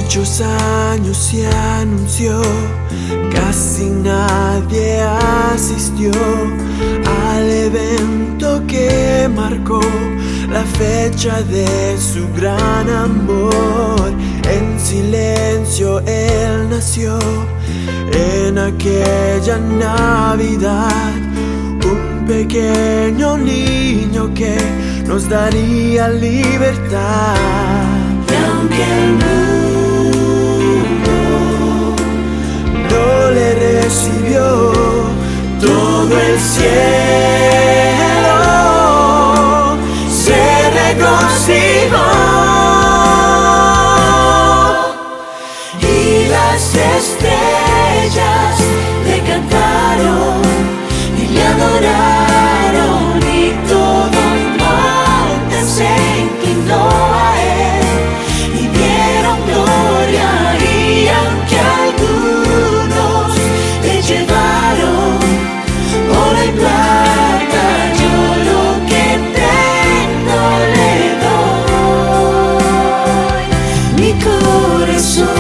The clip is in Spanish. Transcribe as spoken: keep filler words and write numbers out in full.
muchos años se anunció, casi nadie asistió al evento que marcó la fecha de su gran amor. En silencio él nació en aquella Navidad, un pequeño niño que nos daría libertad. Y aunque el mundo no le recibió, todo el cielo se regocijó. y las estrellas le cantaron y le adoraron, y todo el monte se inclinó a él y dieron gloria. Y aunque algunos le llevaron oro y plata, yo lo que tengo le doy, mi corazón.